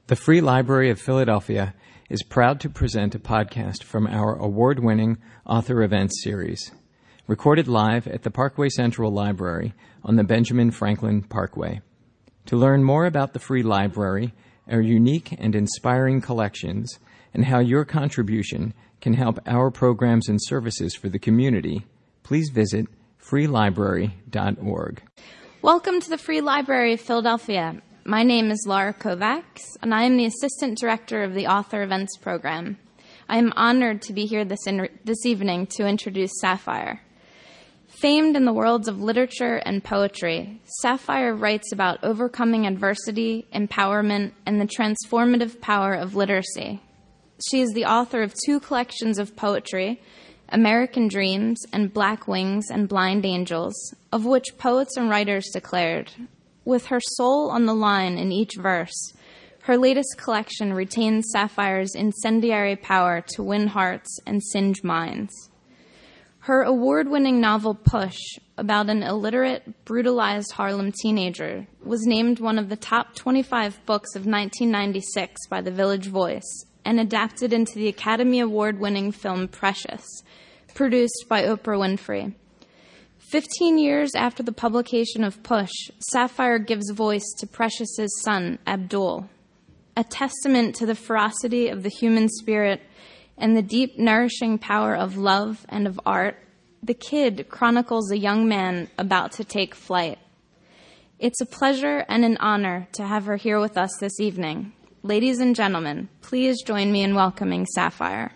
The Free Library of Philadelphia is proud to present a podcast from our award-winning author events series, recorded live at the Parkway Central Library on the Benjamin Franklin Parkway. To learn more about the Free Library, our unique and inspiring collections, and how your contribution can help our programs and services for the community, please visit freelibrary.org. Welcome to the Free Library of Philadelphia. My name is Laura Kovacs, and I am the Assistant Director of the Author Events Program. I am honored to be here this evening to introduce Sapphire. Famed in the worlds of literature and poetry, Sapphire writes about overcoming adversity, empowerment, and the transformative power of literacy. She is the author of 2 collections of poetry, American Dreams and Black Wings and Blind Angels, of which poets and writers declared, with her soul on the line in each verse, her latest collection retains Sapphire's incendiary power to win hearts and singe minds. Her award-winning novel Push, about an illiterate, brutalized Harlem teenager, was named one of the top 25 books of 1996 by The Village Voice and adapted into the Academy Award-winning film Precious, produced by Oprah Winfrey. 15 years after the publication of Push, Sapphire gives voice to Precious's son, Abdul. A testament to the ferocity of the human spirit and the deep, nourishing power of love and of art, The Kid chronicles a young man about to take flight. It's a pleasure and an honor to have her here with us this evening. Ladies and gentlemen, please join me in welcoming Sapphire.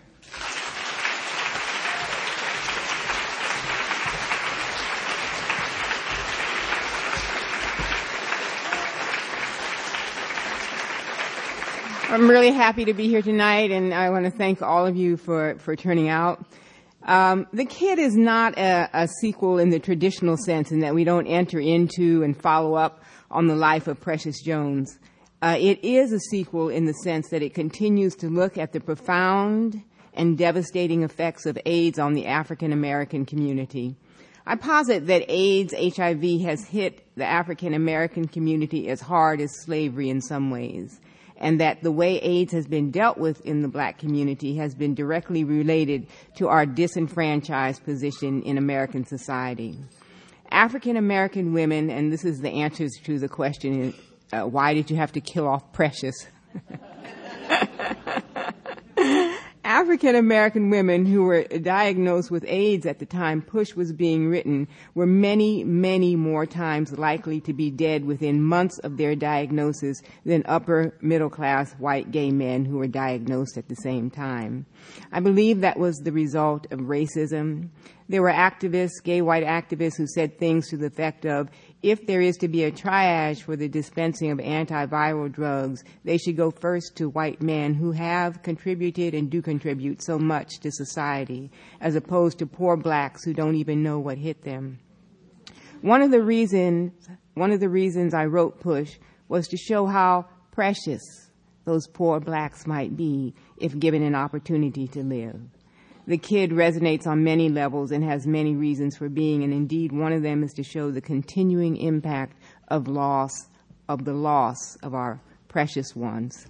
I'm really happy to be here tonight, and I want to thank all of you for turning out. The Kid is not a sequel in the traditional sense in that we don't enter into and follow up on the life of Precious Jones. It is a sequel in the sense that it continues to look at the profound and devastating effects of AIDS on the African American community. I posit that AIDS, HIV, has hit the African American community as hard as slavery in some ways, and that the way AIDS has been dealt with in the black community has been directly related to our disenfranchised position in American society. African American women, and this is the answer to the question, why did you have to kill off Precious? African American women who were diagnosed with AIDS at the time Push was being written were many, many more times likely to be dead within months of their diagnosis than upper middle class white gay men who were diagnosed at the same time. I believe that was the result of racism. There were activists, gay white activists, who said things to the effect of, if there is to be a triage for the dispensing of antiviral drugs, they should go first to white men who have contributed and do contribute so much to society, as opposed to poor blacks who don't even know what hit them. One of the reasons I wrote Push was to show how precious those poor blacks might be if given an opportunity to live. The Kid resonates on many levels and has many reasons for being, and indeed one of them is to show the continuing impact of the loss of our precious ones.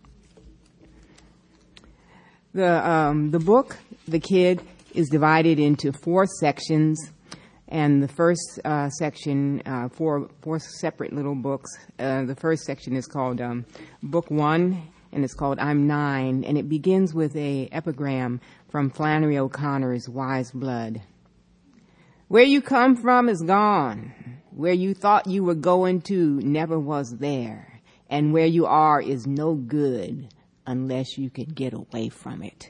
The book, The Kid, is divided into 4 sections, and the first section, four separate little books. The first section is called Book 1, and it's called I'm 9, and it begins with a epigram from Flannery O'Connor's Wise Blood. Where you come from is gone. Where you thought you were going to never was there. And where you are is no good unless you can get away from it.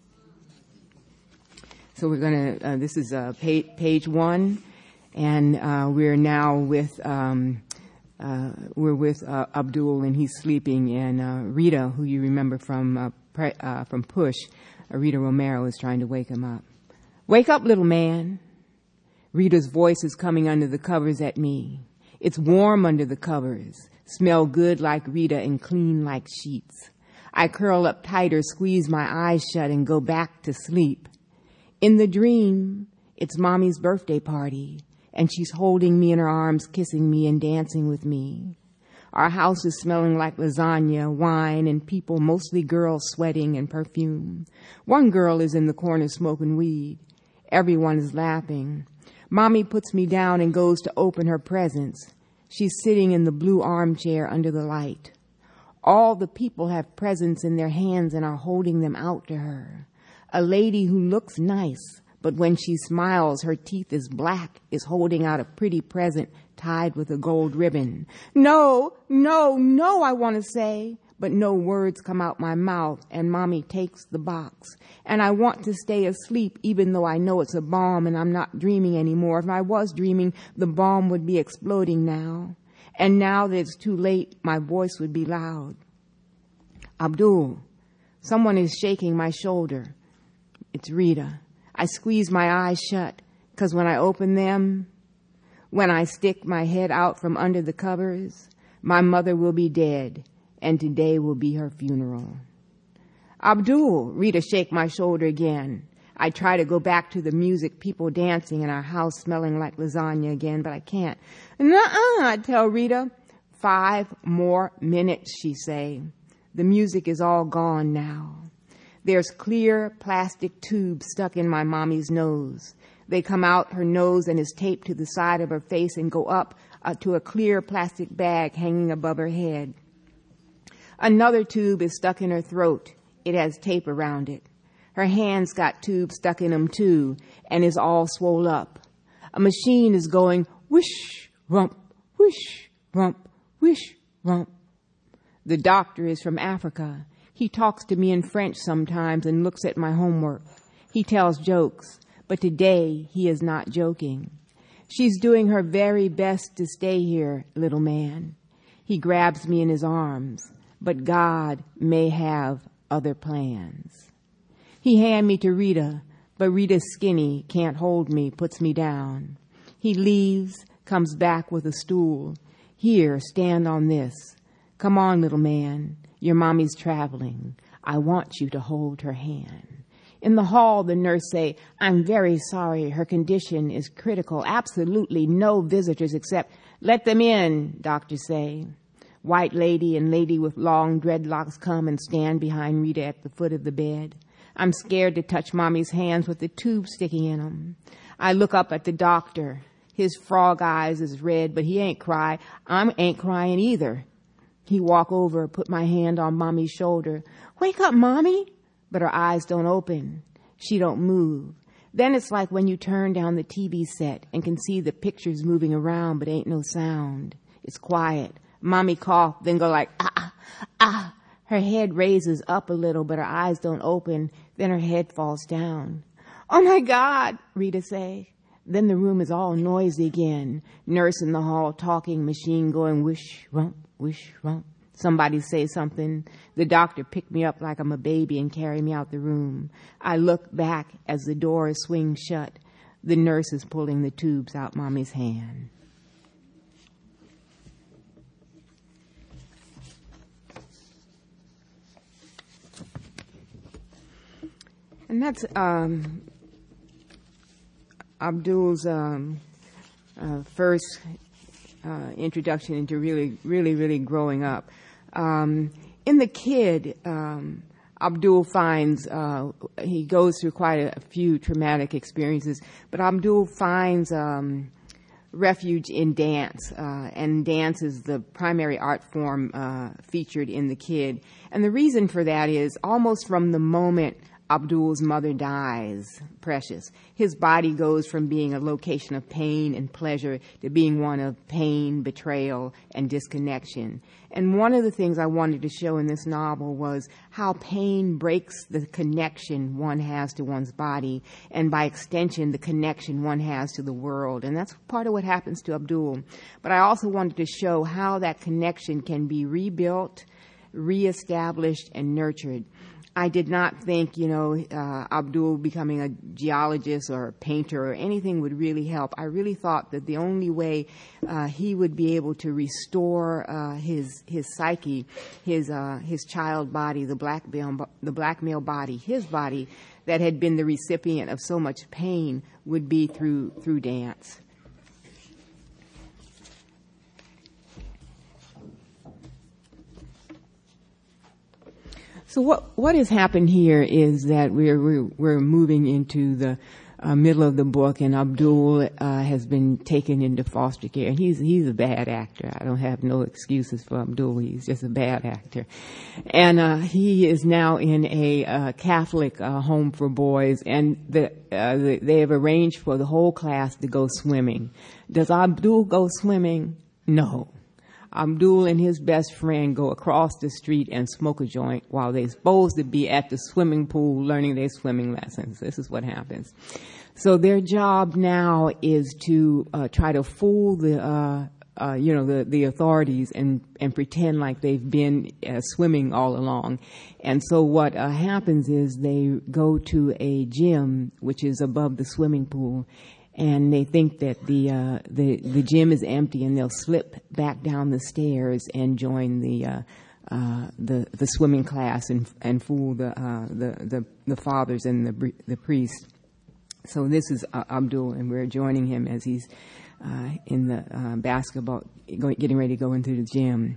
So we're going to, this is page 1, and we're now with, we're with Abdul, and he's sleeping, and Rita, who you remember from Push, Rita Romero, is trying to wake him up. Wake up, little man. Rita's voice is coming under the covers at me. It's warm under the covers, smell good like Rita and clean like sheets. I curl up tighter, squeeze my eyes shut, and go back to sleep. In the dream, it's Mommy's birthday party, and she's holding me in her arms, kissing me and dancing with me. Our house is smelling like lasagna, wine, and people, mostly girls, sweating and perfume. One girl is in the corner smoking weed. Everyone is laughing. Mommy puts me down and goes to open her presents. She's sitting in the blue armchair under the light. All the people have presents in their hands and are holding them out to her. A lady who looks nice, but when she smiles, her teeth is black, is holding out a pretty present tied with a gold ribbon. No, no, no, I want to say, but no words come out my mouth, and Mommy takes the box. And I want to stay asleep, even though I know it's a bomb and I'm not dreaming anymore. If I was dreaming, the bomb would be exploding now. And now that it's too late, my voice would be loud. Abdul, someone is shaking my shoulder. It's Rita. I squeeze my eyes shut, because when I open them, when I stick my head out from under the covers, my mother will be dead, and today will be her funeral. Abdul, Rita shake my shoulder again. I try to go back to the music, people dancing, and our house smelling like lasagna again, but I can't. Nuh-uh, I tell Rita. 5 more minutes, she say. The music is all gone now. There's clear plastic tubes stuck in my mommy's nose. They come out her nose and is taped to the side of her face and go up to a clear plastic bag hanging above her head. Another tube is stuck in her throat. It has tape around it. Her hands got tubes stuck in them too and is all swole up. A machine is going whoosh, rump, whoosh, rump, whoosh, rump. The doctor is from Africa. He talks to me in French sometimes and looks at my homework. He tells jokes, but today he is not joking. She's doing her very best to stay here, little man. He grabs me in his arms, but God may have other plans. He hand me to Rita, but Rita's skinny, can't hold me, puts me down. He leaves, comes back with a stool. Here, stand on this. Come on, little man. Your mommy's traveling. I want you to hold her hand. In the hall, the nurse say, I'm very sorry. Her condition is critical. Absolutely no visitors except, let them in, doctors say. White lady and lady with long dreadlocks come and stand behind Rita at the foot of the bed. I'm scared to touch mommy's hands with the tube sticking in them. I look up at the doctor. His frog eyes is red, but he ain't cry. I ain't crying either. He walk over, put my hand on mommy's shoulder. Wake up, mommy. But her eyes don't open. She don't move. Then it's like when you turn down the TV set and can see the pictures moving around, but ain't no sound. It's quiet. Mommy cough, then go like, ah, ah. Her head raises up a little, but her eyes don't open. Then her head falls down. Oh, my God, Rita say. Then the room is all noisy again. Nurse in the hall talking, machine going whoosh, rump, whoosh, rump. Somebody say something. The doctor picked me up like I'm a baby and carry me out the room. I look back as the door swings shut. The nurse is pulling the tubes out mommy's hand. And that's Abdul's first introduction into really growing up. In The Kid, Abdul finds, he goes through quite a few traumatic experiences, but Abdul finds refuge in dance, and dance is the primary art form featured in The Kid. And the reason for that is almost from the moment Abdul's mother dies, Precious, his body goes from being a location of pain and pleasure to being one of pain, betrayal, and disconnection. And one of the things I wanted to show in this novel was how pain breaks the connection one has to one's body, and by extension, the connection one has to the world. And that's part of what happens to Abdul. But I also wanted to show how that connection can be rebuilt, reestablished, and nurtured. I did not think, Abdul becoming a geologist or a painter or anything would really help. I really thought that the only way he would be able to restore his psyche, his child body, the black male body, his body that had been the recipient of so much pain, would be through dance. So what has happened here is that we're moving into the middle of the book, and Abdul has been taken into foster care. And he's a bad actor. I don't have no excuses for Abdul. He's just a bad actor. And he is now in a Catholic home for boys, and they have arranged for the whole class to go swimming. Does Abdul go swimming? No. Abdul and his best friend go across the street and smoke a joint while they're supposed to be at the swimming pool learning their swimming lessons. This is what happens. So their job now is to try to fool the authorities and pretend like they've been swimming all along. And so what happens is they go to a gym which is above the swimming pool, and they think that the gym is empty, and they'll slip back down the stairs and join the swimming class and fool the fathers and the priest. So this is Abdul, and we're joining him as he's in the basketball, getting ready to go into the gym.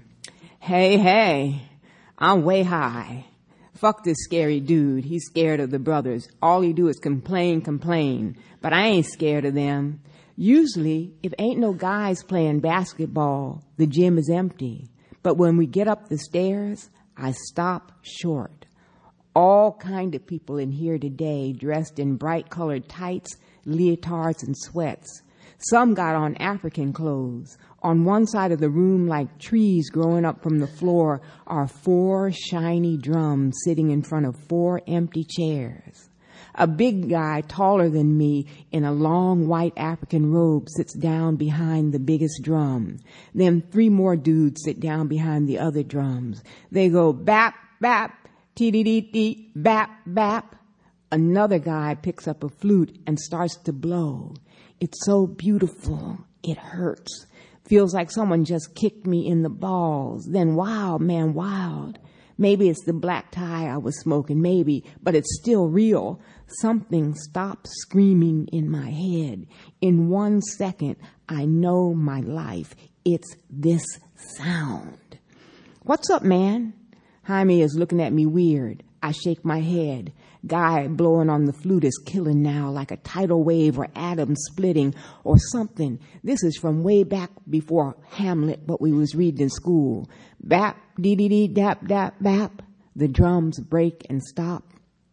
Hey, I'm way high. Fuck this scary dude. He's scared of the brothers. All he do is complain. But I ain't scared of them. Usually, if ain't no guys playing basketball, the gym is empty. But when we get up the stairs, I stop short. All kind of people in here today dressed in bright-colored tights, leotards, and sweats. Some got on African clothes. On one side of the room, like trees growing up from the floor, are 4 shiny drums sitting in front of 4 empty chairs. A big guy taller than me in a long white African robe sits down behind the biggest drum. Then 3 more dudes sit down behind the other drums. They go bap, bap, tee-dee-dee-dee, bap, bap. Another guy picks up a flute and starts to blow. It's so beautiful, it hurts. Feels like someone just kicked me in the balls. Then wild, man, wild. Maybe it's the black tie I was smoking, maybe, but it's still real. Something stops screaming in my head. In 1 second, I know my life. It's this sound. What's up, man? Jaime is looking at me weird. I shake my head. Guy blowing on the flute is killing now, like a tidal wave or atom splitting or something. This is from way back before Hamlet, what we was reading in school. Bap, dee-dee-dee, dap, dap, bap. The drums break and stop.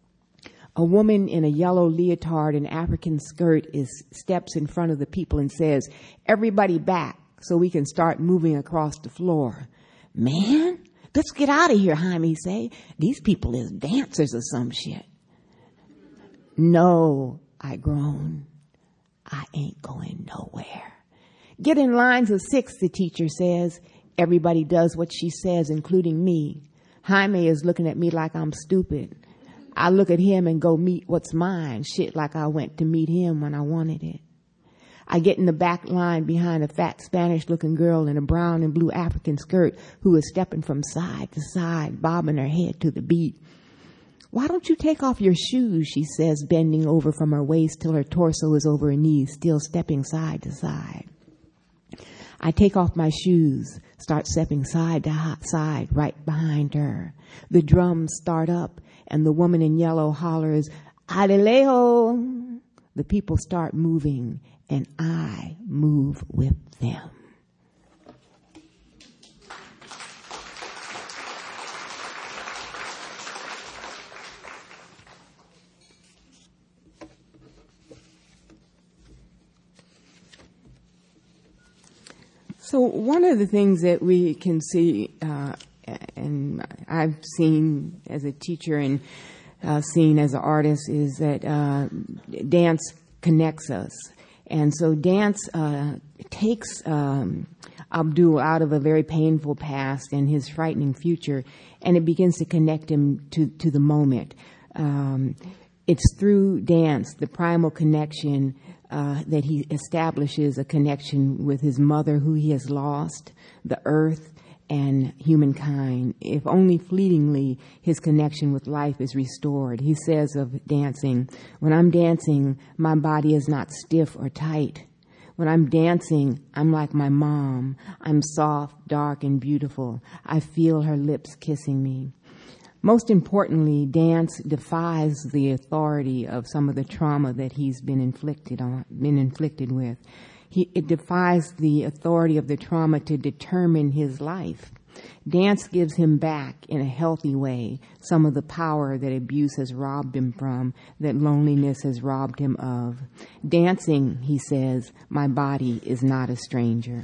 A woman in a yellow leotard and African skirt steps in front of the people and says, "Everybody back so we can start moving across the floor." Man, let's get out of here, Jaime say. These people is dancers or some shit. No, I groan. I ain't going nowhere. Get in lines of 6, the teacher says. Everybody does what she says, including me. Jaime is looking at me like I'm stupid. I look at him and go meet what's mine, shit like I went to meet him when I wanted it. I get in the back line behind a fat Spanish-looking girl in a brown and blue African skirt who is stepping from side to side, bobbing her head to the beat. "Why don't you take off your shoes?" she says, bending over from her waist till her torso is over her knees, still stepping side to side. I take off my shoes, start stepping side to side right behind her. The drums start up, and the woman in yellow hollers, "Adelejo!" The people start moving, and I move with them. So one of the things that we can see, and I've seen as a teacher and seen as an artist, is that dance connects us. And so dance takes Abdul out of a very painful past and his frightening future, and it begins to connect him to the moment. It's through dance, the primal connection, that he establishes a connection with his mother, who he has lost, the earth, and humankind. If only fleetingly, his connection with life is restored. He says of dancing, "When I'm dancing, my body is not stiff or tight. When I'm dancing, I'm like my mom. I'm soft, dark, and beautiful. I feel her lips kissing me." Most importantly, dance defies the authority of some of the trauma that he's been inflicted with. It defies the authority of the trauma to determine his life. Dance gives him back in a healthy way some of the power that abuse has robbed him from, that loneliness has robbed him of. Dancing, he says, my body is not a stranger.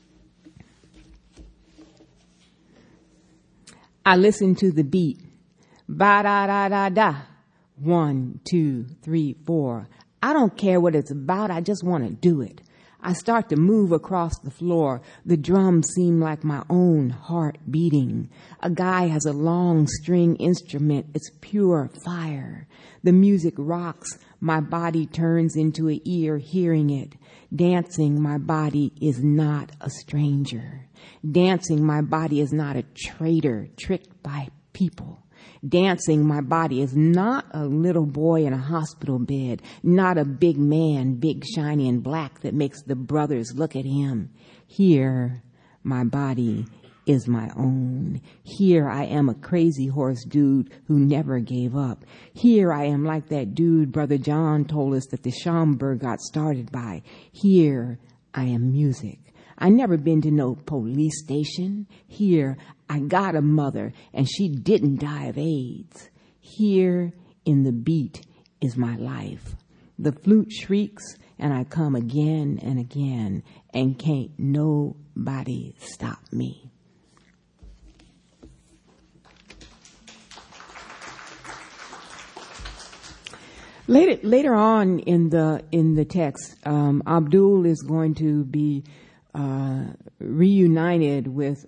I listen to the beat. Ba-da-da-da-da. 1, 2, 3, 4. I don't care what it's about. I just want to do it. I start to move across the floor. The drums seem like my own heart beating. A guy has a long string instrument. It's pure fire. The music rocks. My body turns into an ear hearing it. Dancing, my body is not a stranger. Dancing, my body is not a traitor tricked by people. Dancing, my body is not a little boy in a hospital bed, not a big man, big, shiny, and black that makes the brothers look at him. Here, my body is my own. Here I am a crazy horse dude who never gave up. Here I am like that dude Brother John told us that the Schomburg got started by. Here I am music. I never been to no police station. Here, I got a mother, and she didn't die of AIDS. Here, in the beat, is my life. The flute shrieks, and I come again and again, and can't nobody stop me. Later on in the text, Abdul is going to be reunited with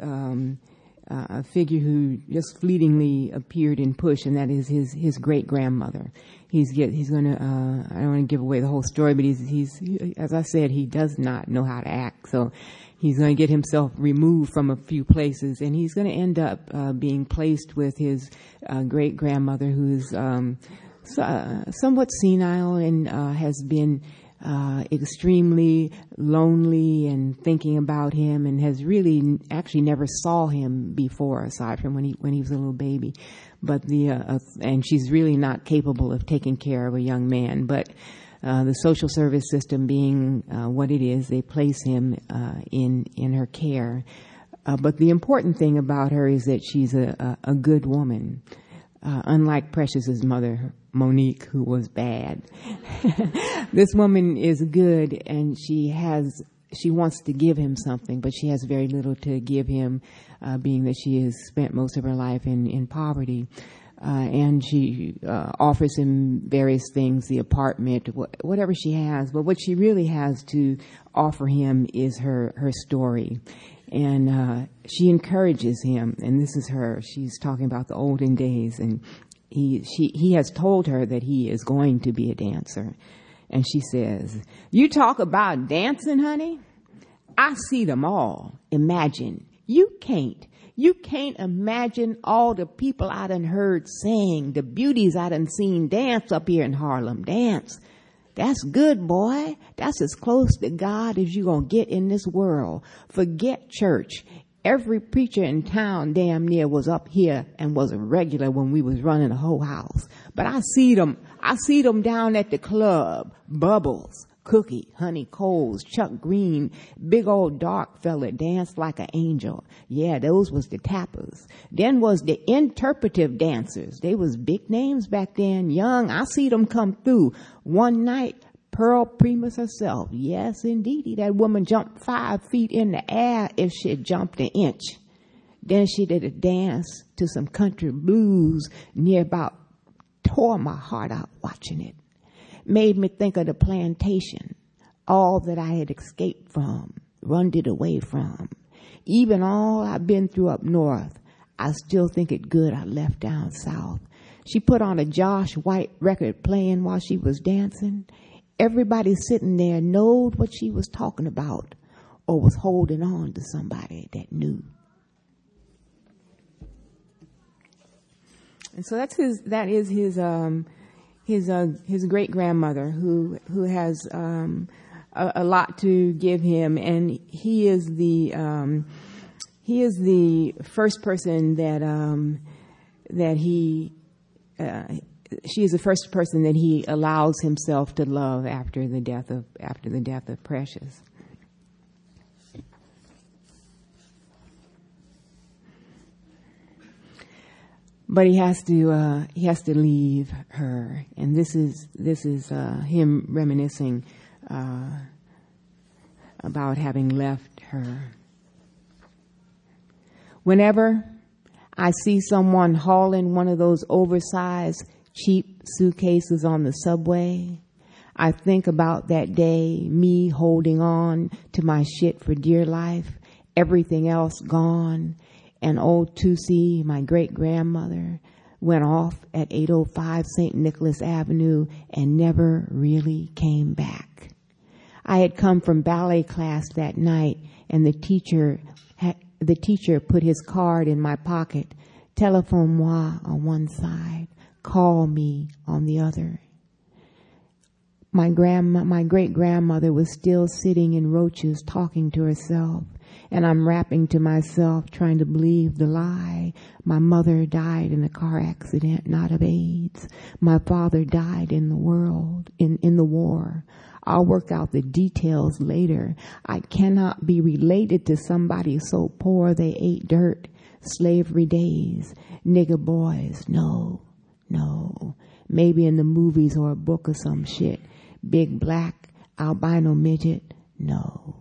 a figure who just fleetingly appeared in Push, and that is his great grandmother. He's going to I don't want to give away the whole story, but he's as I said, he does not know how to act, so he's going to get himself removed from a few places, and he's going to end up being placed with his great grandmother, who's somewhat senile and has been extremely lonely and thinking about him, and has really actually never saw him before, aside from when he was a little baby. But and she's really not capable of taking care of a young man. But the social service system being what it is, they place him in her care. But the important thing about her is that she's a good woman. Unlike Precious's mother, Monique, who was bad. This woman is good, and she wants to give him something, but she has very little to give him, being that she has spent most of her life in poverty. And she offers him various things, the apartment, whatever she has. But what she really has to offer him is her story. And she encourages him, and this is her. She's talking about the olden days, and he has told her that he is going to be a dancer. And she says, "You talk about dancing, honey? I see them all. Imagine. You can't imagine all the people I done heard sing, the beauties I done seen dance up here in Harlem. Dance. That's good, boy. That's as close to God as you gonna get in this world. Forget church. Every preacher in town damn near was up here and was a regular when we was running the whole house. But I see them down at the club. Bubbles, Cookie, Honey Coles, Chuck Green, big old dark fella danced like an angel. Yeah, those was the tappers. Then was the interpretive dancers. They was big names back then, young. I see them come through. One night, Pearl Primus herself. Yes, indeedy. That woman jumped 5 feet in the air if she had jumped an inch. Then she did a dance to some country blues near about. Tore my heart out watching it. Made me think of the plantation. All that I had escaped from, runned it away from. Even all I've been through up north, I still think it good I left down south. She put on a Josh White record playing while she was dancing. Everybody sitting there knowed what she was talking about, or was holding on to somebody that knew. And so that is his great grandmother who has a lot to give him, and he is the first person she is the first person that he allows himself to love after the death of Precious. But he has to leave her, and this is him reminiscing about having left her. Whenever I see someone hauling one of those oversized, cheap suitcases on the subway, I think about that day, me holding on to my shit for dear life, everything else gone. And old Tussie, my great-grandmother, went off at 805 St. Nicholas Avenue and never really came back. I had come from ballet class that night, and the teacher put his card in my pocket. Telephone-moi on one side, call me on the other. My great-grandmother was still sitting in Roaches talking to herself. And I'm rapping to myself, trying to believe the lie. My mother died in a car accident, not of AIDS. My father died in the war. I'll work out the details later. I cannot be related to somebody so poor they ate dirt. Slavery days, nigger boys, no. Maybe in the movies or a book or some shit. Big black albino midget, no.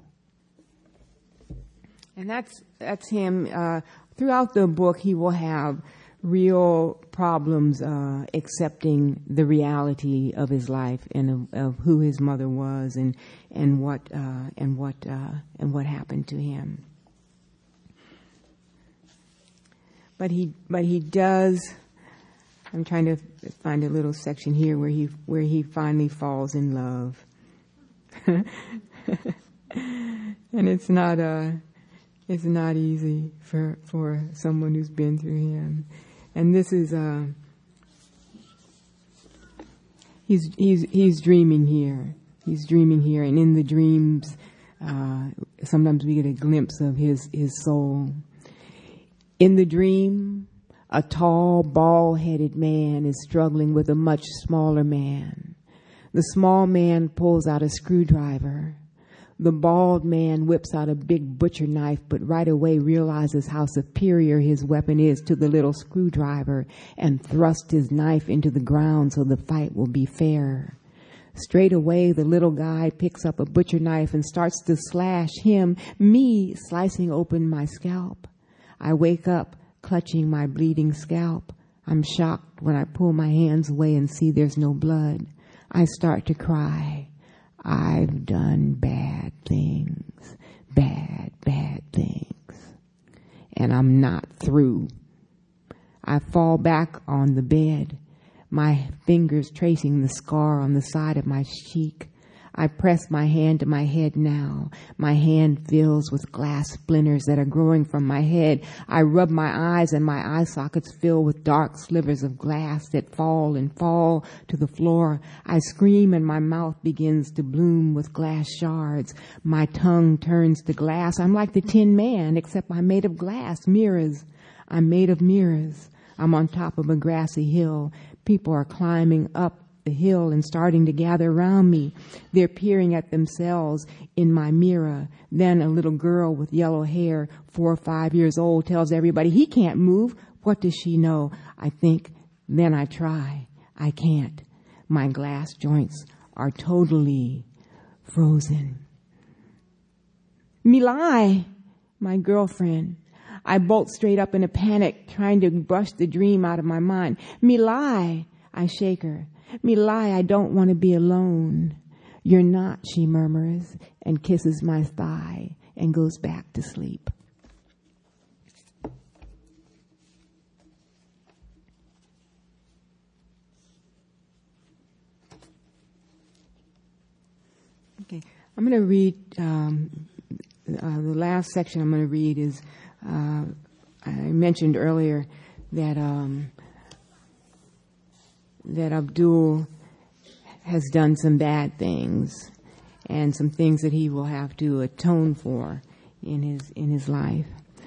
And that's him. Throughout the book, he will have real problems accepting the reality of his life and of who his mother was and what happened to him. But he does. I'm trying to find a little section here where he finally falls in love, and it's not easy for someone who's been through him. And this is he's dreaming here. He's dreaming here, and in the dreams, sometimes we get a glimpse of his soul. In the dream, a tall, bald-headed man is struggling with a much smaller man. The small man pulls out a screwdriver. The bald man whips out a big butcher knife, but right away realizes how superior his weapon is to the little screwdriver and thrusts his knife into the ground so the fight will be fair. Straight away, the little guy picks up a butcher knife and starts to slash me slicing open my scalp. I wake up, clutching my bleeding scalp. I'm shocked when I pull my hands away and see there's no blood. I start to cry. I've done bad things. Bad things. And I'm not through. I fall back on the bed, my fingers tracing the scar on the side of my cheek. I press my hand to my head now. My hand fills with glass splinters that are growing from my head. I rub my eyes and my eye sockets fill with dark slivers of glass that fall to the floor. I scream and my mouth begins to bloom with glass shards. My tongue turns to glass. I'm like the Tin Man, except I'm made of glass, mirrors. I'm made of mirrors. I'm on top of a grassy hill. People are climbing up the hill and starting to gather around me. They're peering at themselves in my mirror. Then a little girl with yellow hair, 4 or 5 years old, tells everybody, he can't move. What does she know? I think. Then I try. I can't. My glass joints are totally frozen. Milai, my girlfriend. I bolt straight up in a panic, trying to brush the dream out of my mind. Milai, I shake her. Milai, I don't want to be alone. You're not, she murmurs, and kisses my thigh and goes back to sleep. Okay, I'm going to read, the last section I'm going to read is, I mentioned earlier that Abdul has done some bad things and some things that he will have to atone for in his life.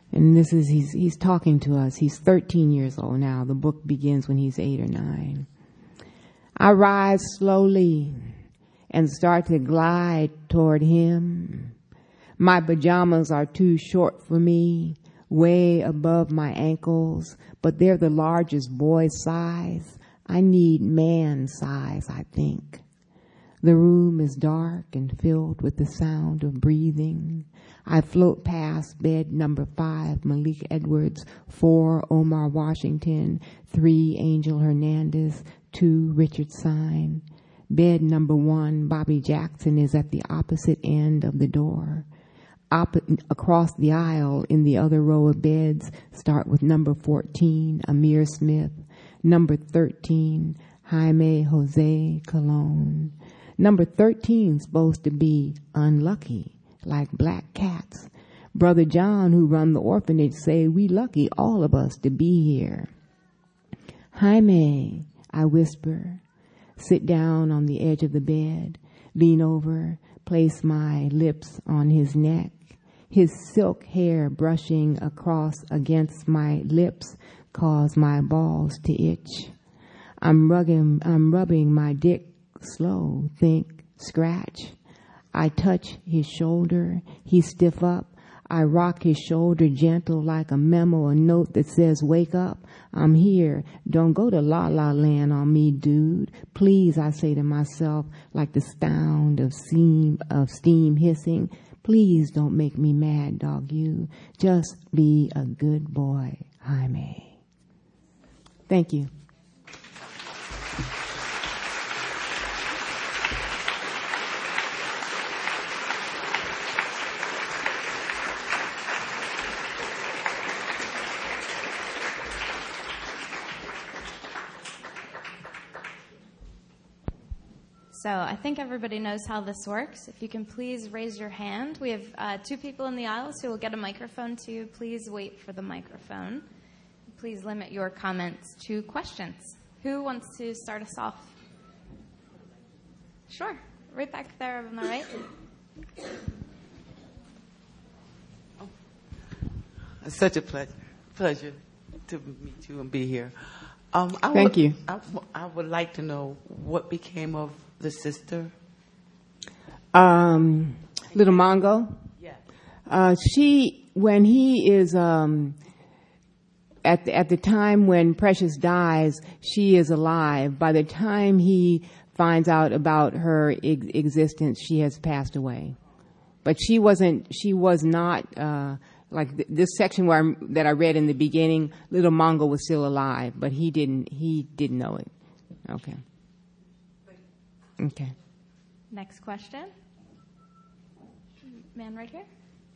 And this is, he's talking to us. He's 13 years old now. The book begins when he's 8 or 9. I rise slowly and start to glide toward him. My pajamas are too short for me, way above my ankles, but they're the largest boy size. I need man size, I think. The room is dark and filled with the sound of breathing. I float past bed number 5, Malik Edwards, 4, Omar Washington, 3, Angel Hernandez, 2, Richard Sine. Bed number 1, Bobby Jackson, is at the opposite end of the door. Across the aisle in the other row of beds start with number 14, Amir Smith, number 13, Jaime Jose Colon. Number 13 supposed to be unlucky, like black cats. Brother John, who run the orphanage, say we lucky, all of us, to be here. Jaime, I whisper, sit down on the edge of the bed, lean over, place my lips on his neck. His silk hair brushing across against my lips cause my balls to itch. I'm rubbing my dick slow, think, scratch. I touch his shoulder, he stiff up. I rock his shoulder gentle like a memo, a note that says, wake up, I'm here. Don't go to La La Land on me, dude. Please, I say to myself, like the sound of steam hissing. Please don't make me mad, dog, you. Just be a good boy, Jaime. Thank you. So I think everybody knows how this works. If you can please raise your hand. We have 2 people in the aisles who will get a microphone to you. Please wait for the microphone. Please limit your comments to questions. Who wants to start us off? Sure. Right back there on the right. It's such a pleasure to meet you and be here. Thank you. I would like to know what became of the sister. Little Mongo. Yeah. When he is at the time when Precious dies, she is alive. By the time he finds out about her existence, she has passed away. But she was not like this section that I read in the beginning. Little Mongo was still alive, but he didn't know it. Okay. Okay. Next question. Man right here.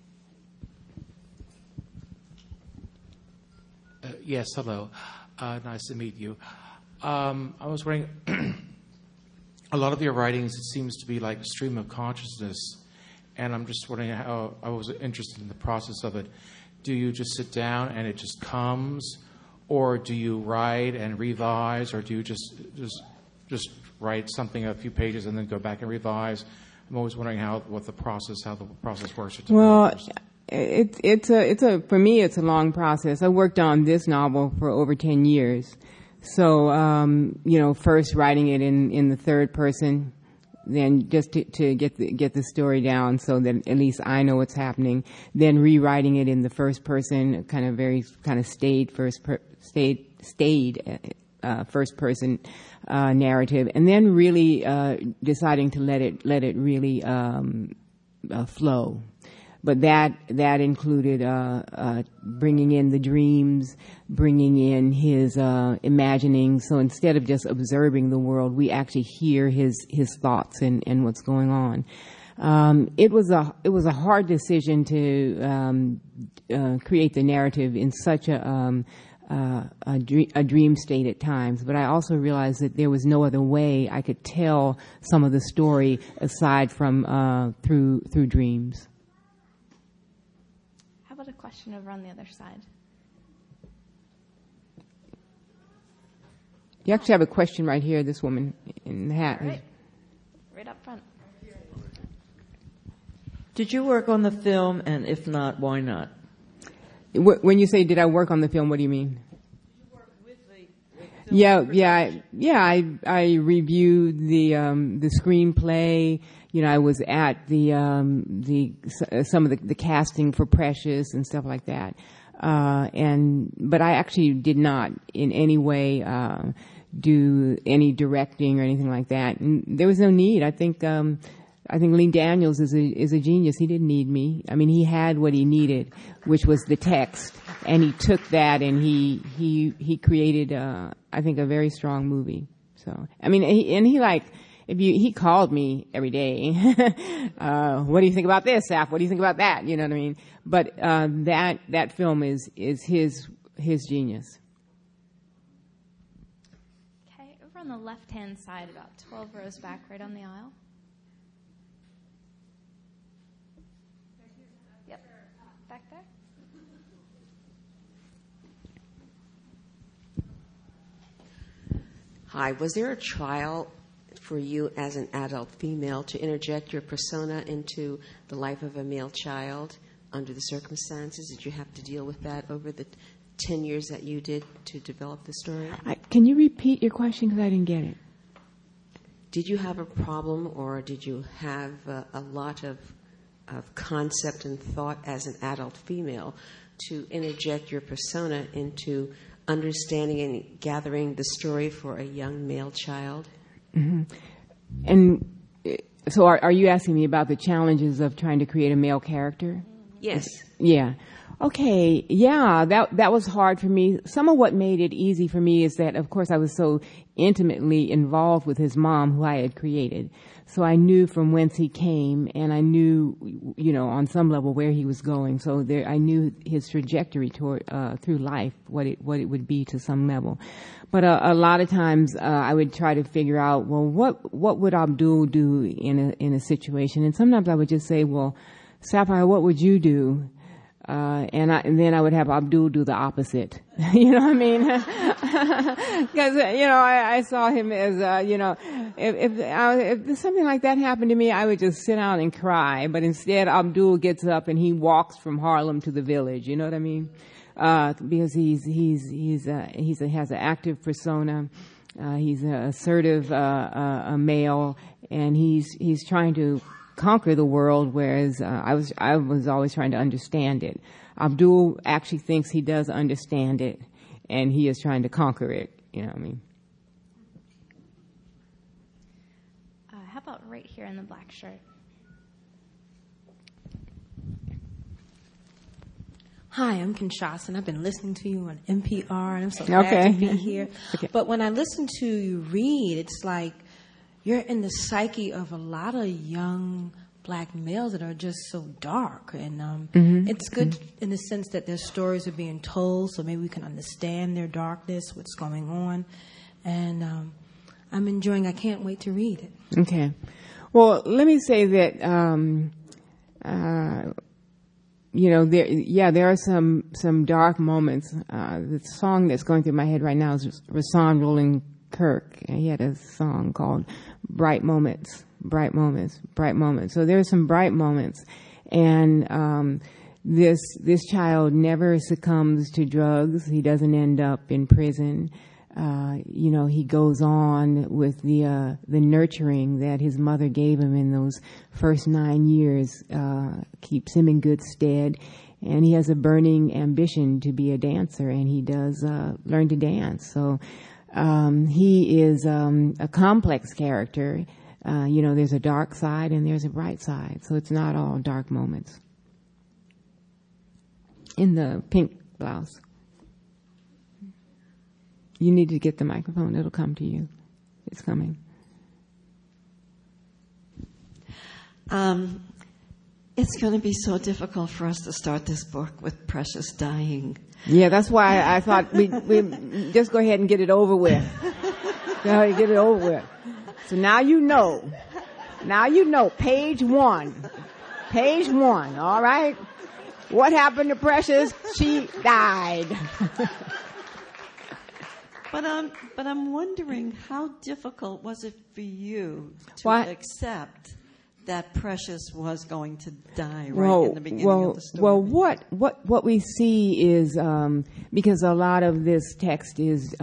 Yes, hello. Nice to meet you. I was wondering, a lot of your writings, it seems to be like a stream of consciousness, and I'm just wondering how, I was interested in the process of it. Do you just sit down and it just comes, or do you write and revise, or do you just write something a few pages and then go back and revise? I'm always wondering how the process works. Well, for me, it's a long process. I worked on this novel for over 10 years. So, first writing it in the third person, then just to get the story down so that at least I know what's happening. Then rewriting it in the first person, stayed first person narrative, and then really deciding to let it really flow. But that included bringing in the dreams, bringing in his imagining. So instead of just observing the world, we actually hear his thoughts and what's going on. It was a hard decision to create the narrative in such a dream state at times, but I also realized that there was no other way I could tell some of the story aside from through dreams. How about a question over on the other side? You actually have a question right here, this woman in the hat. Right up front. Did you work on the film, and if not, why not? When you say, did I work on the film, what do you mean? I reviewed the screenplay. I was at some of the casting for Precious and stuff like that. But I actually did not in any way do any directing or anything like that. And there was no need. I think Lee Daniels is a genius. He didn't need me. I mean, he had what he needed, which was the text, and he took that and he created I think a very strong movie. So I mean, he called me every day. What do you think about this, Saf? What do you think about that? You know what I mean? But that film is his genius. Okay, over on the left-hand side, about 12 rows back, right on the aisle. Yep, back there. Hi, was there a trial for you as an adult female to interject your persona into the life of a male child under the circumstances? Did you have to deal with that over the 10 years that you did to develop the story? Can you repeat your question because I didn't get it? Did you have a problem, or did you have a lot of concept and thought as an adult female to interject your persona into understanding and gathering the story for a young male child? Mm-hmm. And so are you asking me about the challenges of trying to create a male character? Yes. Yeah. Okay. Yeah, that was hard for me. Some of what made it easy for me is that, of course, I was so intimately involved with his mom, who I had created. So I knew from whence he came, and I knew, on some level where he was going. So I knew his trajectory toward through life, what it would be to some level. But a lot of times I would try to figure out, well, what would Abdul do in a situation? And sometimes I would just say, well, Sapphire, what would you do? And then I would have Abdul do the opposite. You know what I mean? Because I saw him as if something like that happened to me, I would just sit down and cry. But instead, Abdul gets up and he walks from Harlem to the village. You know what I mean? Because he has an active persona. He's an assertive a male, and he's trying to conquer the world, whereas I was always trying to understand it. Abdul actually thinks he does understand it, and he is trying to conquer it. You know what I mean? How about right here in the black shirt? Hi, I'm Kinshasa, and I've been listening to you on NPR, and I'm so glad to be here. Okay. But when I listen to you read, it's like you're in the psyche of a lot of young black males that are just so dark. And it's good in the sense that their stories are being told, so maybe we can understand their darkness, what's going on. And I'm enjoying. I can't wait to read it. Okay. Well, let me say that, there are some dark moments. The song that's going through my head right now is Rahsaan Roland Kirk. He had a song called Bright Moments, Bright Moments, Bright Moments. So there are some bright moments. And this child never succumbs to drugs. He doesn't end up in prison. He goes on with the nurturing that his mother gave him in those first 9 years, keeps him in good stead. And he has a burning ambition to be a dancer, and he does learn to dance. So he is a complex character. There's a dark side and there's a bright side. So it's not all dark moments. In the pink blouse. You need to get the microphone. It'll come to you. It's coming. It's going to be so difficult for us to start this book with Precious dying. Yeah, that's why I thought we just go ahead and get it over with. Get it over with. So now you know. Now you know. Page one. Page one. All right. What happened to Precious? She died. But I'm wondering, how difficult was it for you to accept that Precious was going to die in the beginning of the story. Well, what we see is, because a lot of this text is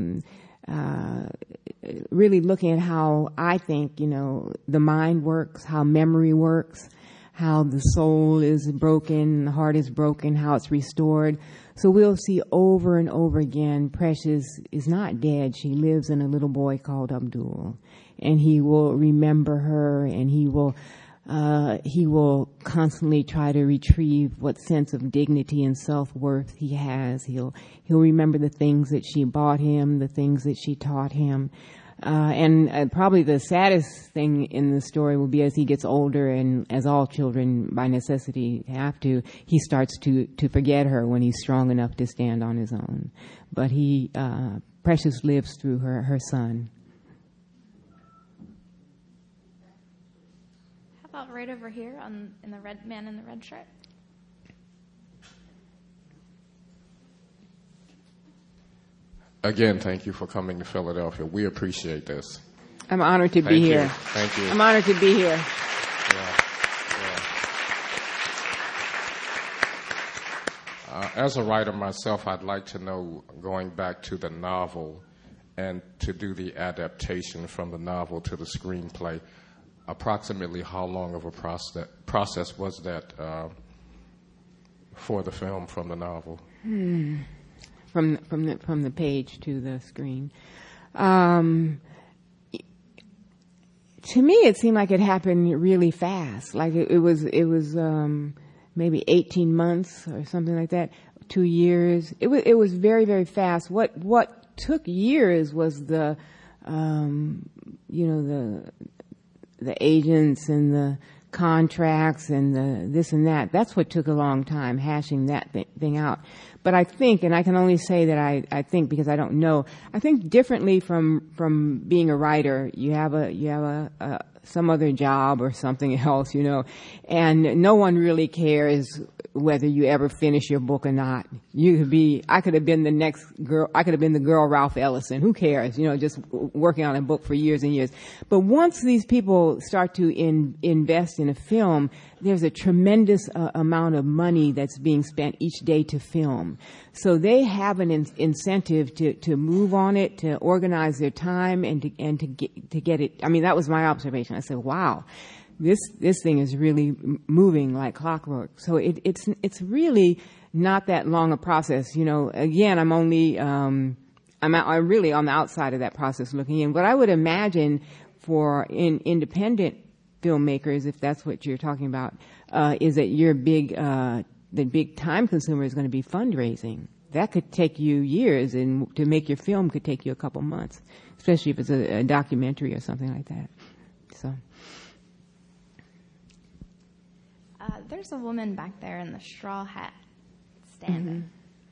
really looking at how I think, the mind works, how memory works, how the soul is broken, the heart is broken, how it's restored. So we'll see over and over again, Precious is not dead. She lives in a little boy called Abdul. And he will remember her, and he will constantly try to retrieve what sense of dignity and self-worth he has. He'll remember the things that she bought him, the things that she taught him. And probably the saddest thing in the story will be as he gets older, and as all children by necessity have to, he starts to forget her when he's strong enough to stand on his own. But Precious lives through her son. How about right over here in the red man in the red shirt? Again, thank you for coming to Philadelphia. We appreciate this. I'm honored to be here. Thank you. I'm honored to be here. As a writer myself, I'd like to know, going back to the novel and to do the adaptation from the novel to the screenplay, approximately how long of a process was that for the film from the novel? From the page to the screen. To me, it seemed like it happened really fast. Like it was maybe 18 months or something like that, 2 years. It was very, very fast. What took years was the agents and the contracts and the this and that. That's what took a long time, hashing that thing out. But I think, and I can only say that I think because I don't know, I think differently from being a writer. You have some other job or something else, and no one really cares whether you ever finish your book or not. I could have been the next girl, I could have been the girl Ralph Ellison. Who cares? Just working on a book for years and years. But once these people start to invest in a film, there's a tremendous amount of money that's being spent each day to film. So they have an incentive to move on it, to organize their time, and to get it. I mean, that was my observation. I said, wow, this thing is really moving like clockwork. So it's really not that long a process. Again, I'm only I'm really on the outside of that process looking in. What I would imagine for independent filmmakers, if that's what you're talking about, is that the big time consumer is going to be fundraising. That could take you years, and to make your film could take you a couple months, especially if it's a documentary or something like that. So. There's a woman back there in the straw hat standing.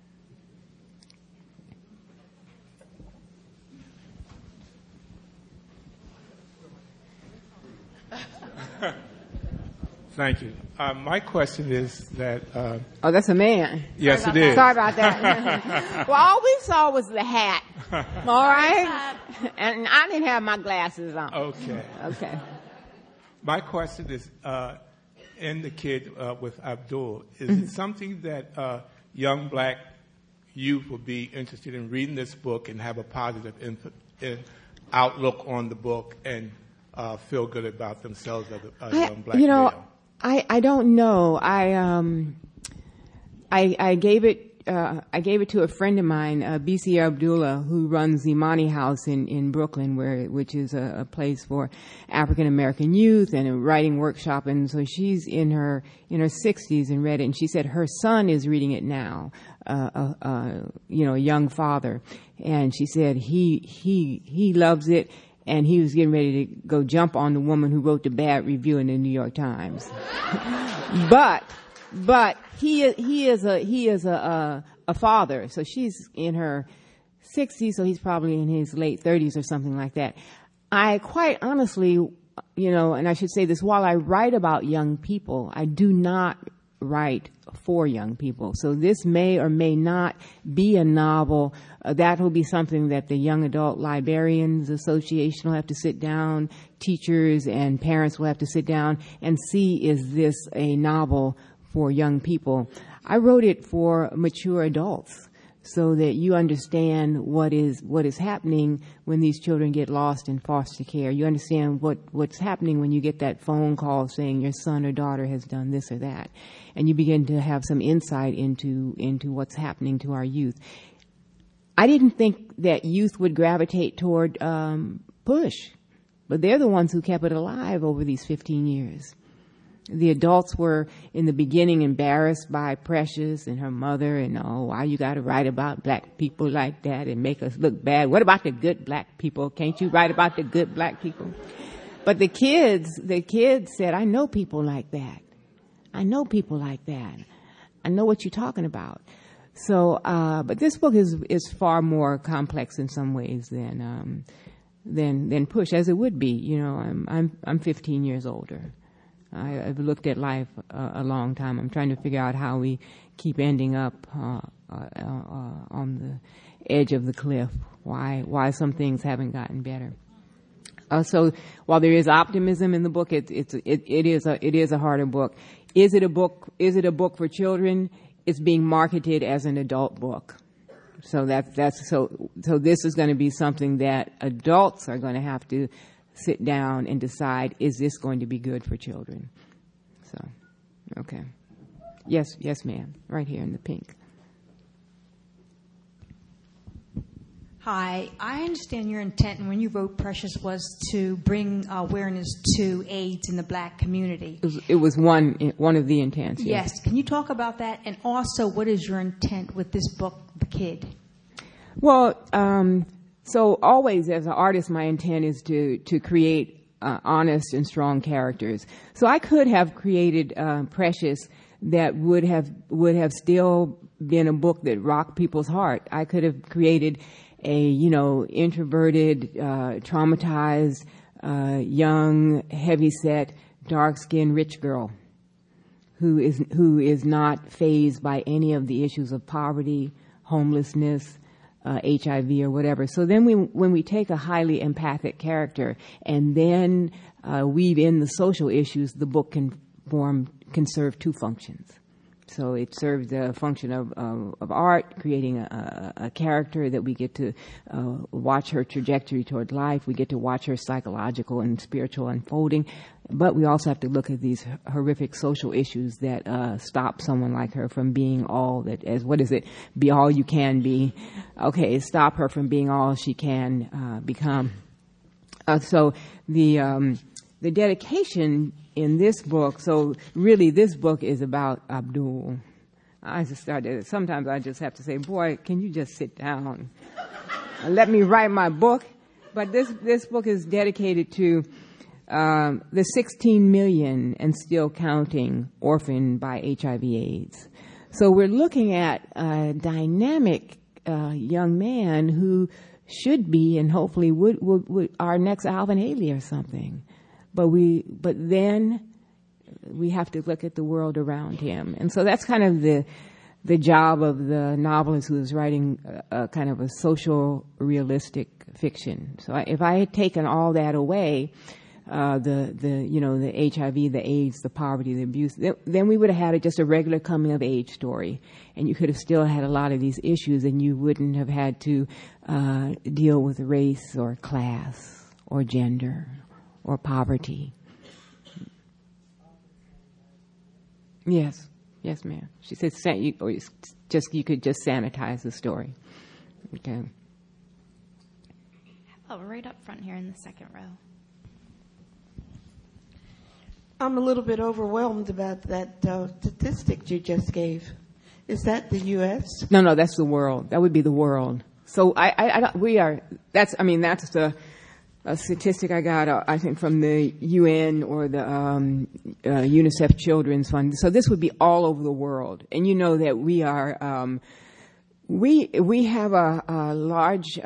Thank you. My question is that... oh, that's a man. Yes, it is. Sorry about that. Well, all we saw was the hat. All right? And I didn't have my glasses on. Okay. My question is, in The Kid with Abdul, is it something that young black youth will be interested in reading this book and have a positive outlook on the book and feel good about themselves as a young black male? I don't know. I gave it to a friend of mine, B.C. Abdullah, who runs the Imani House in Brooklyn, which is a place for African American youth and a writing workshop. And so she's in her 60s and read it, and she said her son is reading it now, a young father, and she said he loves it. And he was getting ready to go jump on the woman who wrote the bad review in the New York Times. but he is a father. So she's in her 60s, so he's probably in his late 30s or something like that. I quite honestly, and I should say this, while I write about young people, I do not write for young people. So this may or may not be a novel. That will be something that the Young Adult Librarians Association will have to sit down, teachers and parents will have to sit down and see, is this a novel for young people? I wrote it for mature adults, so that you understand what is happening when these children get lost in foster care. You understand what's happening when you get that phone call saying your son or daughter has done this or that. And you begin to have some insight into what's happening to our youth. I didn't think that youth would gravitate toward PUSH, but they're the ones who kept it alive over these 15 years. The adults were, in the beginning, embarrassed by Precious and her mother, and, oh, why you got to write about black people like that and make us look bad? What about the good black people? Can't you write about the good black people? But the kids said, I know people like that. I know people like that. I know what you're talking about. So, but this book is far more complex in some ways than PUSH, as it would be. You know, I'm 15 years older. I've looked at life a long time. I'm trying to figure out how we keep ending up on the edge of the cliff. Why some things haven't gotten better. So while there is optimism in the book, it is a harder book. Is it a book for children? It's being marketed as an adult book. So so this is going to be something that adults are going to have to sit down and decide, is this going to be good for children? So, okay. Yes, ma'am. Right here in the pink. Hi. I understand your intent when you wrote Precious was to bring awareness to AIDS in the black community. It was one of the intents. Yes. Can you talk about that? And also, what is your intent with this book, The Kid? Well, so always as an artist, my intent is to create honest and strong characters. So I could have created Precious that would have still been a book that rocked people's heart. I could have created a introverted, traumatized, young, heavyset, dark-skinned, rich girl who is not fazed by any of the issues of poverty, homelessness, HIV or whatever. So then when we take a highly empathic character and then weave in the social issues, the book can serve two functions. So it serves the function of art, creating a character that we get to watch her trajectory toward life. We get to watch her psychological and spiritual unfolding. But we also have to look at these horrific social issues that stop someone like her from being all that, be all you can be. Okay, stop her from being all she can become. So the dedication in this book, so really this book is about Abdul. Sometimes I just have to say, boy, can you just sit down and let me write my book? But this book is dedicated to the 16 million and still counting orphaned by HIV/AIDS. So we're looking at a dynamic young man who should be and hopefully would our next Alvin Ailey or something. But then we have to look at the world around him. And so that's kind of the job of the novelist who is writing a kind of a social realistic fiction. So if I had taken all that away, the HIV, the AIDS, the poverty, the abuse, then we would have had just a regular coming of age story. And you could have still had a lot of these issues and you wouldn't have had to deal with race or class or gender or poverty. Yes, ma'am. She said you could just sanitize the story. Okay. How about right up front here in the second row? I'm a little bit overwhelmed about that statistic you just gave. Is that the U.S.? No, that's the world. That would be the world. So that's the a statistic I got, I think, from the UN or the UNICEF Children's Fund. So this would be all over the world. And you know that we are, we have a large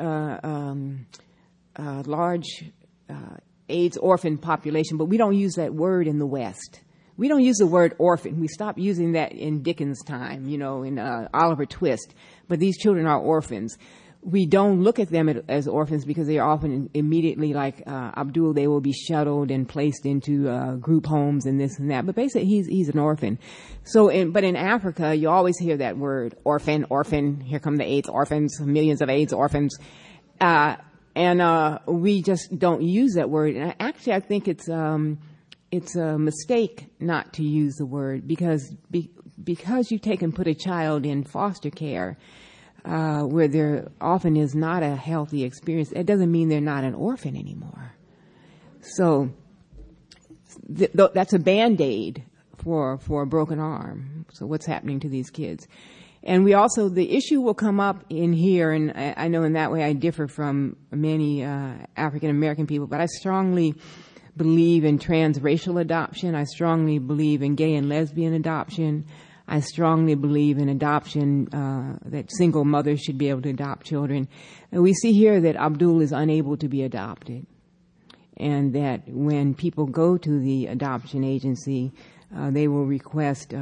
AIDS orphan population, but we don't use that word in the West. we don't use the word orphan. We stopped using that in Dickens' time, in Oliver Twist. But these children are orphans. We don't look at them as orphans because they are often immediately, like Abdul, they will be shuttled and placed into group homes and this and that. But basically, he's an orphan. But in Africa, you always hear that word, orphan, orphan. Here come the AIDS orphans, millions of AIDS orphans. And we just don't use that word. And actually, I think it's a mistake not to use the word because you take and put a child in foster care, where there often is not a healthy experience, it doesn't mean they're not an orphan anymore. So that's a Band-Aid for a broken arm. So what's happening to these kids? And we also, the issue will come up in here, and I know in that way I differ from many African American people, but I strongly believe in transracial adoption. I strongly believe in gay and lesbian adoption. I strongly believe in adoption, that single mothers should be able to adopt children. And we see here that Abdul is unable to be adopted, and that when people go to the adoption agency, they will request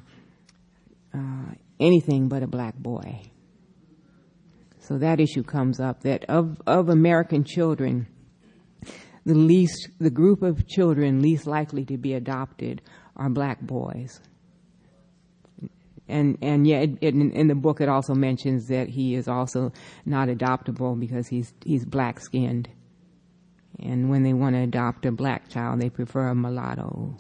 anything but a black boy. So that issue comes up, that of American children, the group of children least likely to be adopted are black boys. And yeah, in the book it also mentions that he is also not adoptable because he's black-skinned. And when they want to adopt a black child, they prefer a mulatto.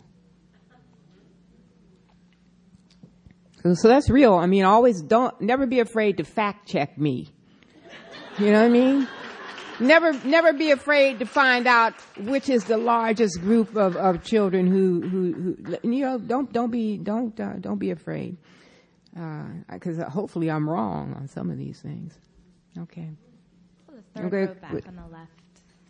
So that's real. I mean, never be afraid to fact check me. You know what I mean? Never be afraid to find out which is the largest group of children who don't be afraid. Because hopefully I'm wrong on some of these things. Okay. Oh, the third row back on the left.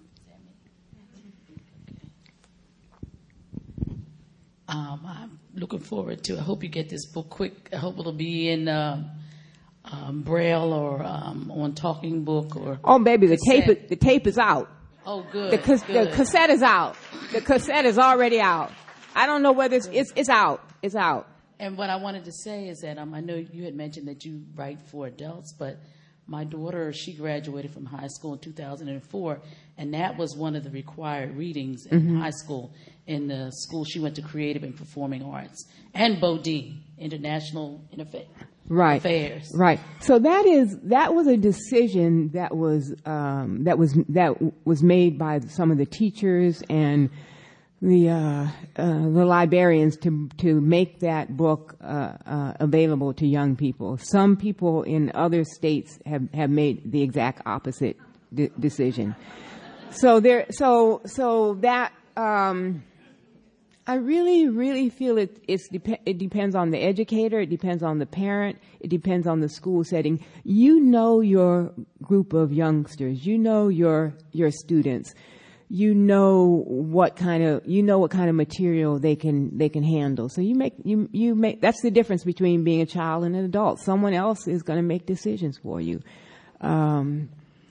I'm looking forward to it. I hope you get this book quick. I hope it'll be in Braille or on Talking Book or. Oh, baby, the tape is out. Oh, good. The cassette is out. The cassette is already out. I don't know whether it's out. It's out. And what I wanted to say is that I know you had mentioned that you write for adults, but my daughter, she graduated from high school in 2004, and that was one of the required readings in high school, in the school she went to, Creative and Performing Arts, and Bodine, International Affairs. Right. So that was a decision that was made by some of the teachers and the librarians to make that book available to young people. Some people in other states have made the exact opposite decision. So that I really feel it depends on the educator, it depends on the parent, it depends on the school setting. You know your group of youngsters, you know your students. You know what kind of material they can handle. So you make that's the difference between being a child and an adult. Someone else is going to make decisions for you. I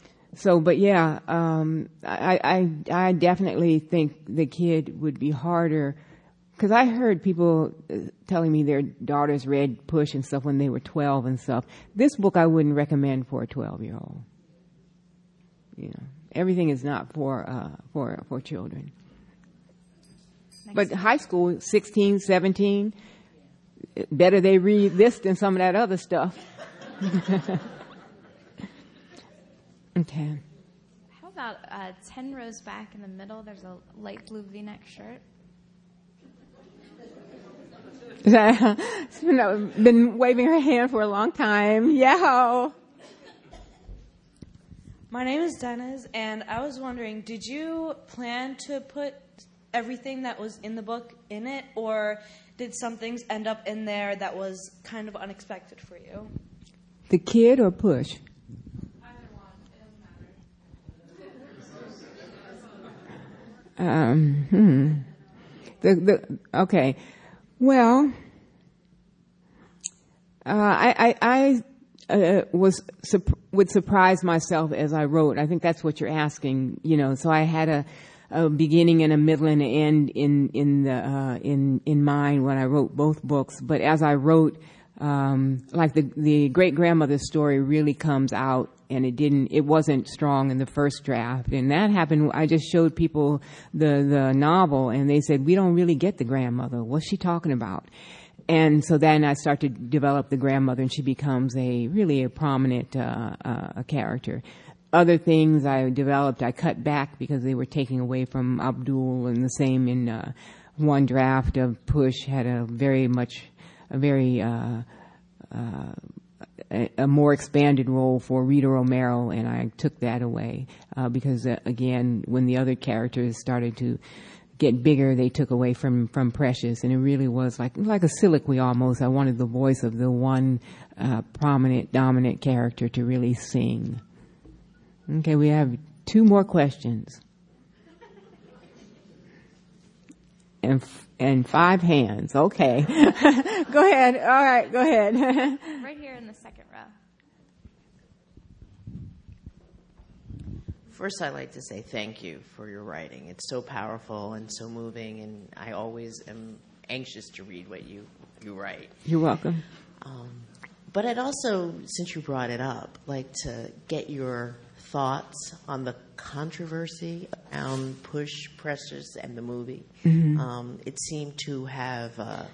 definitely think the kid would be harder, because I heard people telling me their daughters read Push and stuff when they were 12 and stuff. This book I wouldn't recommend for a 12-year-old. Everything is not for children. But high school, 16, 17, better they read this than some of that other stuff. Okay. How about 10 rows back in the middle? There's a light blue V-neck shirt. Been waving her hand for a long time. Yeah. My name is Dennis, and I was wondering, did you plan to put everything that was in the book in it, or did some things end up in there that was kind of unexpected for you? The kid or Push? Either one. It doesn't matter. Okay. Well, I would surprise myself as I wrote. I think that's what you're asking, So I had a beginning and a middle and an end in mind when I wrote both books. But as I wrote, like the great grandmother's story really comes out, and it wasn't strong in the first draft. And that happened. I just showed people the novel, and they said, we don't really get the grandmother. What's she talking about? And so then I start to develop the grandmother, and she becomes really a prominent a character. Other things I developed, I cut back because they were taking away from Abdul, and the same in one draft of Push had a more expanded role for Rita Romero, and I took that away because, again, when the other characters started to get bigger, they took away from Precious, and it really was like a soliloquy almost. I wanted the voice of the one prominent, dominant character to really sing. Okay, we have 2 more questions. And 5 hands. Okay. Go ahead. All right, go ahead. Right here in the second row. First, I'd like to say thank you for your writing. It's so powerful and so moving, and I always am anxious to read what you write. You're welcome. But I'd also, since you brought it up, like to get your thoughts on the controversy around Push, Precious, and the movie. Mm-hmm. It seemed to have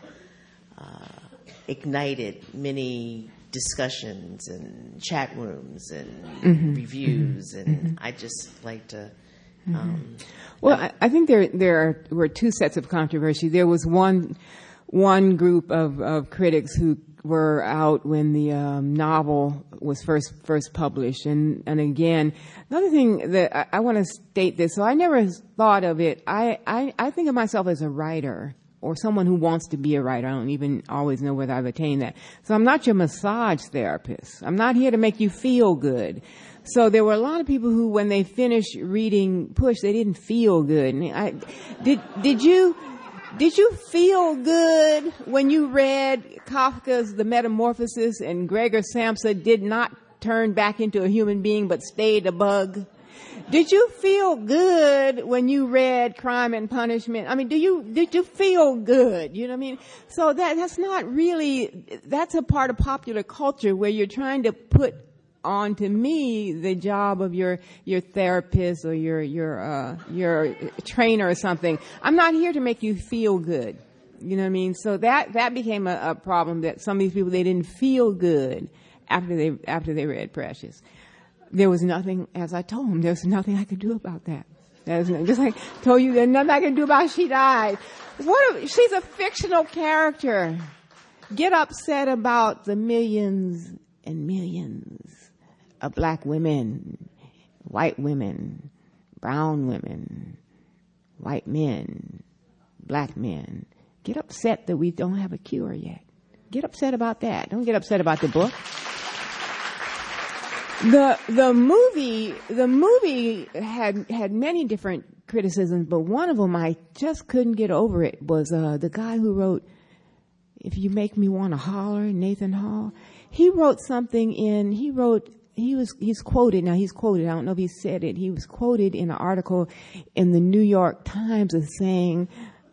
ignited many discussions and chat rooms and reviews, and I'd just like to... Well, I think there were 2 sets of controversy. There was one group of critics who were out when the novel was first published, and again, another thing that I want to state this. So I never thought of it. I think of myself as a writer or someone who wants to be a writer. I don't even always know whether I've attained that. So I'm not your massage therapist. I'm not here to make you feel good. So there were a lot of people who, when they finished reading Push, they didn't feel good. And did you feel good when you read Kafka's The Metamorphosis and Gregor Samsa did not turn back into a human being but stayed a bug? Did you feel good when you read Crime and Punishment? I mean, did you feel good? You know what I mean? So that's not really, that's a part of popular culture where you're trying to put on to me the job of your therapist or your trainer or something. I'm not here to make you feel good. You know what I mean? So that became a problem, that some of these people, they didn't feel good after they read Precious. There was nothing, as I told them, there's nothing I could do about that. Just like I told you, there's nothing I can do about she died. She's a fictional character. Get upset about the millions and millions of black women, white women, brown women, white men, black men. Get upset that we don't have a cure yet. Get upset about that. Don't get upset about the book. The movie had many different criticisms, but one of them I just couldn't get over. It was the guy who wrote "If You Make Me Want to Holler," Nathan Hall. He wrote something he's quoted. Now he's quoted. I don't know if he said it. He was quoted in an article in the New York Times as saying,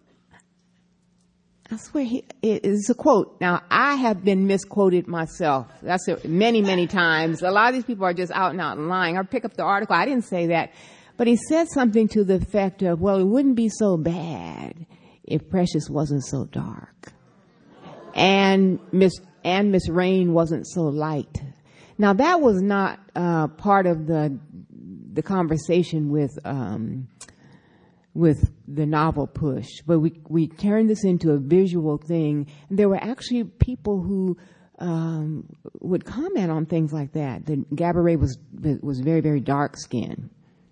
I swear it is a quote. Now, I have been misquoted myself. That's many, many times. A lot of these people are just out and out lying. I pick up the article. I didn't say that. But he said something to the effect of, well, it wouldn't be so bad if Precious wasn't so dark. And Miss Rain wasn't so light. Now, that was not part of the conversation with the novel Push, but we turned this into a visual thing. And there were actually people who would comment on things like that. That Gabourey was very, very dark skinned.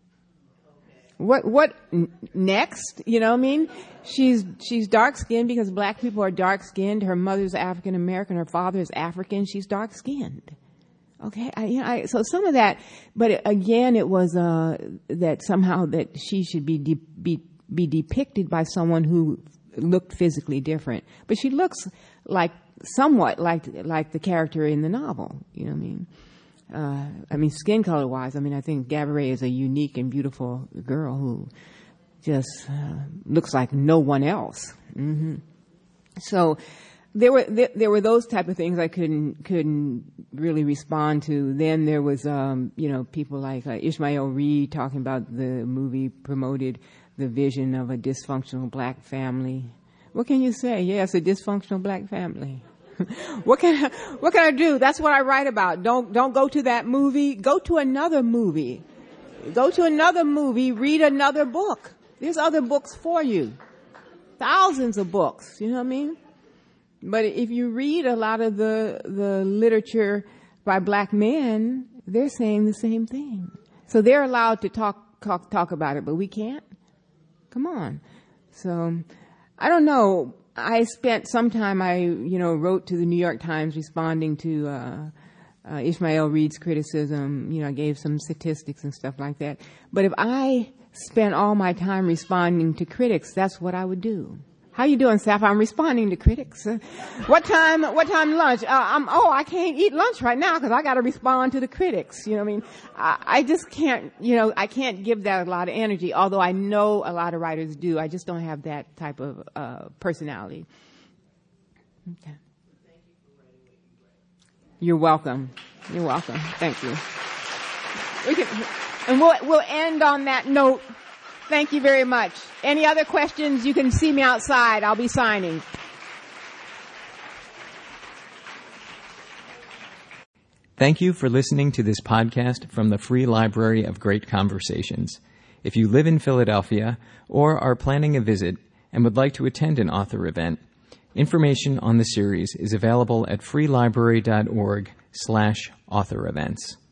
What next? You know what I mean? She's dark skinned because black people are dark skinned. Her mother's African American. Her father is African. She's dark skinned. Okay, so some of that, but again, it was that somehow that she should be depicted by someone who looked physically different, but she looks somewhat like the character in the novel. You know what I mean? Skin color wise, I think Gabourey is a unique and beautiful girl who just looks like no one else. Mm-hmm. So there were those type of things I couldn't really respond to. Then there was people like Ishmael Reed talking about the movie promoted the vision of a dysfunctional black family. What can you say? Yes, a dysfunctional black family. What can I do? That's what I write about. Don't go to that movie. Go to another movie. Go to another movie. Read another book. There's other books for you. Thousands of books. You know what I mean? But if you read a lot of the literature by black men, they're saying the same thing. So they're allowed to talk about it, but we can't. Come on. So I don't know. I spent some time, I wrote to the New York Times responding to Ishmael Reed's criticism. I gave some statistics and stuff like that. But if I spent all my time responding to critics, that's what I would do. How you doing, Saf? I'm responding to critics. What time lunch? I can't eat lunch right now because I got to respond to the critics. You know what I mean? I just can't, I can't give that a lot of energy, although I know a lot of writers do. I just don't have that type of personality. Okay. You're welcome. You're welcome. Thank you. We'll end on that note. Thank you very much. Any other questions? You can see me outside. I'll be signing. Thank you for listening to this podcast from the Free Library of Great Conversations. If you live in Philadelphia or are planning a visit and would like to attend an author event, information on the series is available at freelibrary.org/author events.